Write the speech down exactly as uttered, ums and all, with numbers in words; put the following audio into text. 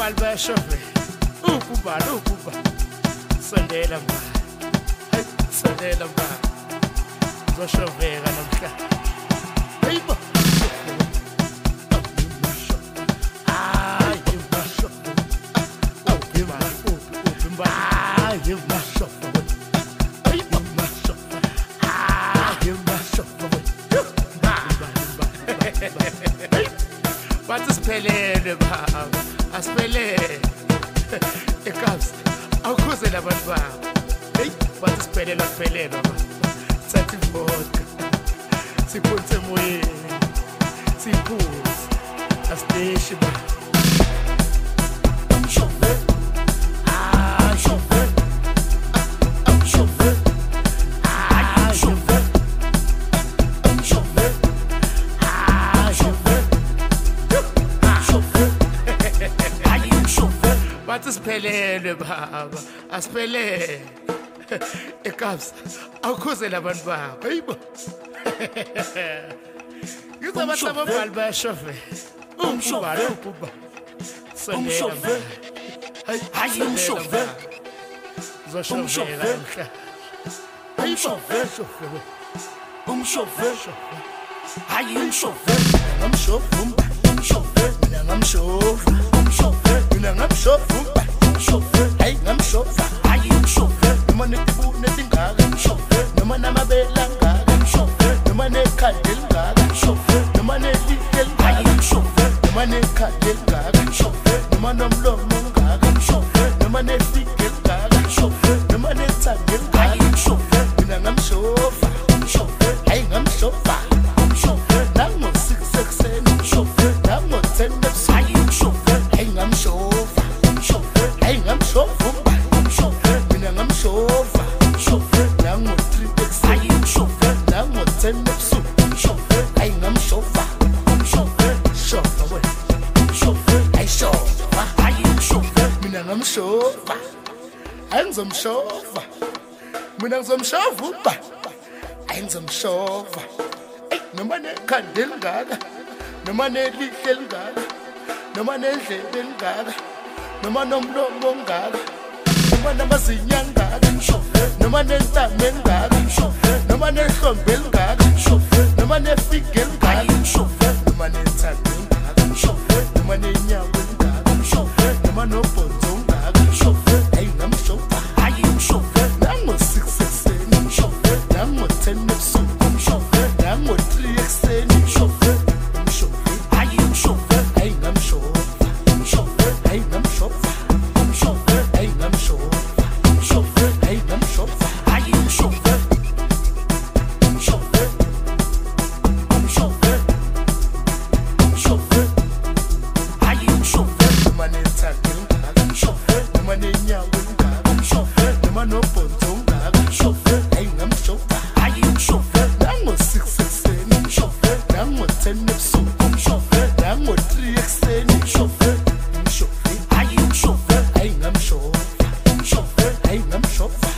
basabomali bayashove ukuba ukuba sondela mba hey sondela mba zoshoveka namhla hey bo ah you must oh you must open by you must hey bo must ah you must Bathi siphelele baba asiphelele ekhasi awukhuze labantu babo hey bathi siphelele kuphelele baba sathi vodka siphunze moyeni siphuze asideshi baba chauffeur ah chauffeur ah chauffeur ah chauffeur chauffeur ah chauffeur Bathi siphelele baba asiphelele ekhasi awukhuze labantu babo hayibo Ngizabasabomali bayashove umshove ukuba umshove hayi umshove zoshovela mhla umshove umshove hayi umshove umshove umshove mina ngamshove umshove mina ngamshove umshove hayi ngamshove hayi umshove noma netibu netingaka umshove noma namabela ngaka umshove noma nekhandela ngaka umshove noma neliteli hayi umshove noma nekhandela ngaka umshove noma nomlomo ngaka umshove noma nefikeli ngaka umshove noma netsangeli ngaka umshove mina ngamshove umshove hayi ngamshove umshove nango six sekseni umshove nango ten ebusuku hayi umshove hayi ngamshove umshove hayi ngamshove umshove mina ngamshove umshove nango three ebusuku hayi umshove nango ten ebusuku umshove hayi ngamshove umshove shova we umshove hayi shova hayi umshove mina ngamshove hayi ngizomshova mina ngizomshova uba hayi ngizomshova noma nekhandela ngaka noma nelihle lingaka noma nendlebe lingaka noma nomlomo ngaka noma namazinya ngaka noma nentamo ngaka noma nehlombe lingaka noma nefige lingaka noma nethando ngaka noma nenyawo lingaka noma nobhonzo ngaka hayi ngamshova hayi umshova nango six ekuseni umshova nango ten ebusuku umshova nango three ekuseni umshova umshova hayi umshova hayi ngamshova umshova hayi ngamshova umshova hayi ngamshova umshova hayi ngamshova hayi umshova umshova umshova umshova hayi umshova noma nethando ngaka umshova noma nenyawo ngaka umshova noma nobhonzo ngaka umshova hayi ngamshova hayi umshova nango six ekuseni umshova nango ten ebusuku umshova nango three ekuseni umshova umshova hayi umshova hayi ngamshova umshova hayi ngamshova